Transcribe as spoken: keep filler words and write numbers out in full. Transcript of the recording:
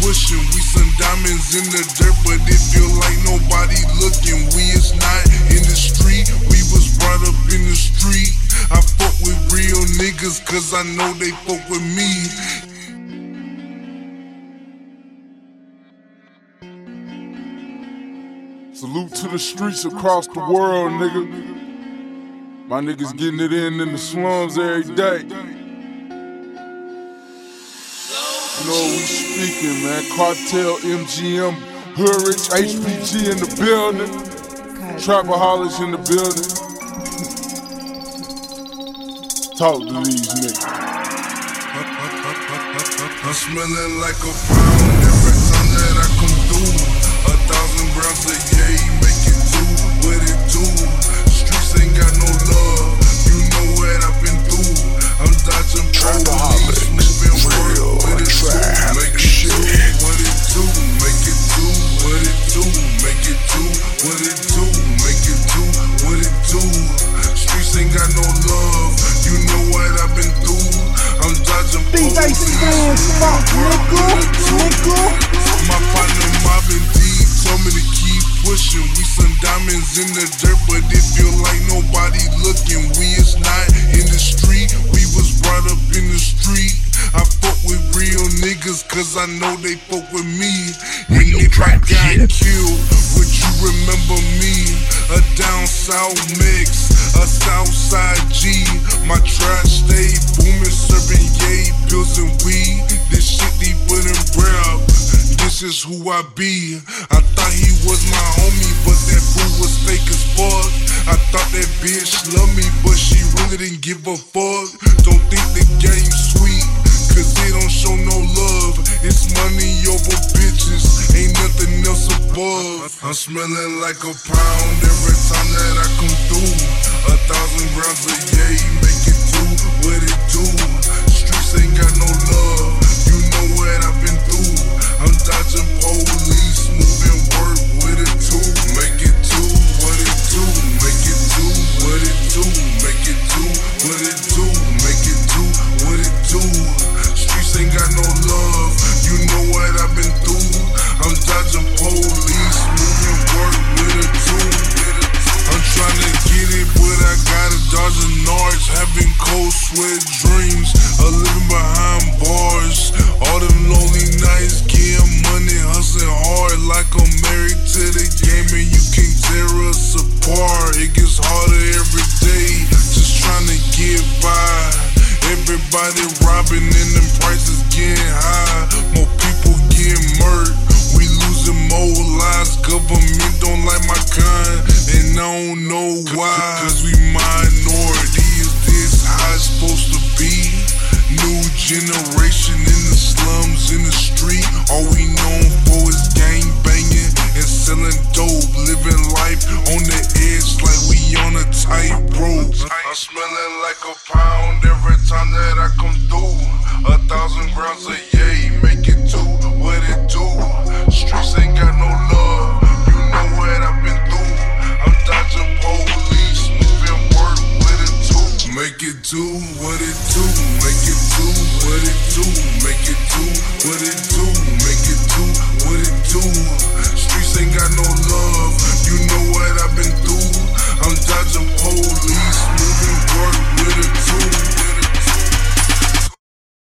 pushing. We some diamonds in the dirt, but it feel like nobody looking. We is not in the street, we was brought up in the street. I fuck with real niggas cause I know they fuck with me. Salute to the streets across the world, nigga. My niggas getting it in in the slums every day. You know what we speaking, man. Cartel, M G M, Hood Rich, H P G in the building. Trapaholics in the building. Talk to these niggas. I'm smelling like a pound every time that I come through. A thousand grams a yay, make it two, what it do? Streets ain't got no love, you know what I've been through. I'm dodging police, moving work, what it do? Make it two, what it do? Make it two, what it do? Make it two, what it do? Make it two, what it do? Streets ain't got no love, you know what I've been through. I'm dodging police, moving work, what it do? My partner mobbing deep, told me to keep pushing. We some diamonds in the dirt, but it feel like nobody looking. We is not in the street, we was brought up in the street. I fuck with real niggas cause I know they fuck with me. And if I got killed, would you remember me? A down south mix, a south side G. My trap stay booming, serving yay, pills and weed. This shit deeper than rap. This is who I be. I thought he was my homie, but that fool was fake as fuck. I thought that bitch loved me, but she really didn't give a fuck. Don't think the game's sweet, cause they don't show no love. It's money over bitches, ain't nothing else above. I'm smelling like a pound every time that I come through. A thousand grams a yay, make it two, what it do? Streets ain't got no love, you know what I've been through. I'm dodging police, moving work with it too. Make it two, what it do? Make it two, what it do? Make it two, what it do? Make it two, what it do? Streets ain't got no love, you know what I've been through. I'm dodging police, moving work with it too. I'm trying to get it, but I gotta dodge the nards. Having cold sweat dreams of living behind bars. All them lonely nights, getting money, hustling hard like I'm married to the game, and you can't tear us apart. It gets harder every day, just trying to get by. Everybody robbing and them prices getting high. More people getting murdered, we losing more lives. Government don't like my kind, and I don't know why. Cause we minority, is this how it's supposed to be? New generation in the slums, in the street. All we known for is gang banging and selling dope. Living life on the edge like we on a tightrope. I'm smelling like a pound every time that I come through. A thousand grams a yay, make it two, what it do? Streets ain't got no love, you know what I've been through. I'm dodging police, moving work with it too. Make it two, what it do? Make it two, what it do? Make it two, what it do?